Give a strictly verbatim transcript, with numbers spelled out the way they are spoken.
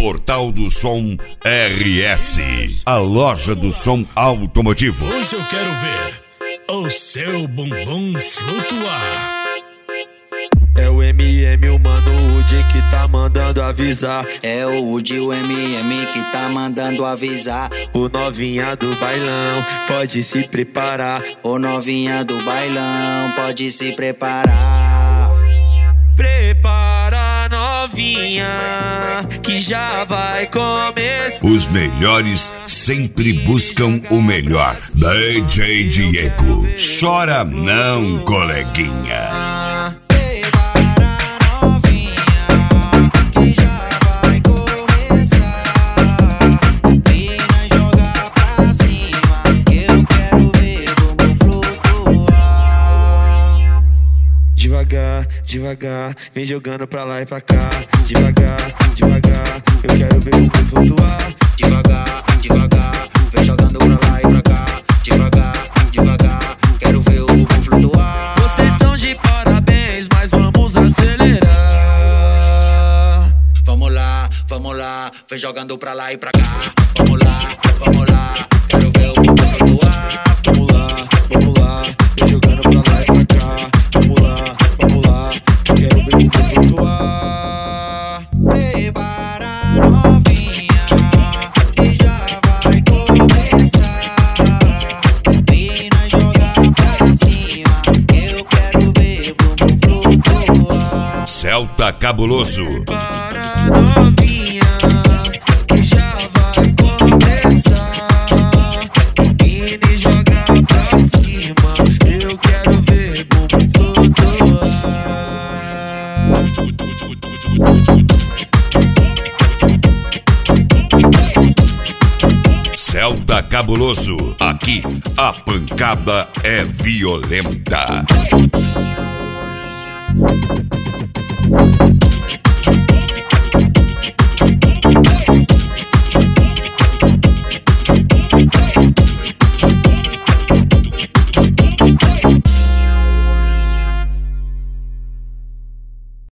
Portal do Som R S, a loja do som automotivo. Hoje eu quero ver o seu bumbum flutuar. É o M M, o mano Woody que tá mandando avisar. É o Woody, o M M que tá mandando avisar. O novinha do bailão pode se preparar. O novinha do bailão pode se preparar. Prepara, novinha, que já vai começar. Os melhores sempre buscam o melhor. D J Diego, chora não, coleguinha. Devagar, devagar, vem jogando pra lá e pra cá. Devagar, devagar, eu quero ver o bumbum flutuar. Devagar, devagar, vem jogando pra lá e pra cá. Devagar, devagar, quero ver o bumbum flutuar. Vocês estão de parabéns, mas vamos acelerar. Vamos lá, vamos lá, vem jogando pra lá e pra cá. Vamos lá, vamos lá, quero ver o bumbum flutuar. Vamos lá, vamos lá, vem jogando pra lá e pra cá. Vamos lá, vamos lá, quero ver o bumbum flutuar. Prepara, novinha, que já vai começar. Mina jogar pra cima, eu quero ver o bumbum flutuar. Celta Cabuloso. Prepara, novinha, que já vai começar. Mina jogar pra cima, eu quero ver o bumbum flutuar. Celta Cabuloso, aqui a pancada é violenta.